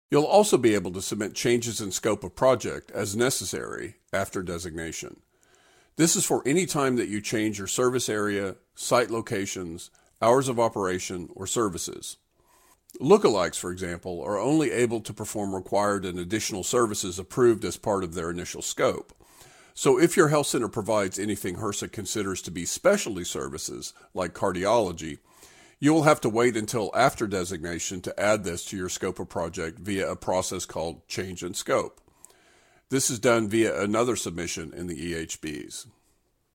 You'll also be able to submit changes in scope of project as necessary after designation. This is for any time that you change your service area, site locations, hours of operation, or services. Lookalikes, for example, are only able to perform required and additional services approved as part of their initial scope. So if your health center provides anything HRSA considers to be specialty services, like cardiology, you will have to wait until after designation to add this to your scope of project via a process called change in scope. This is done via another submission in the EHBs.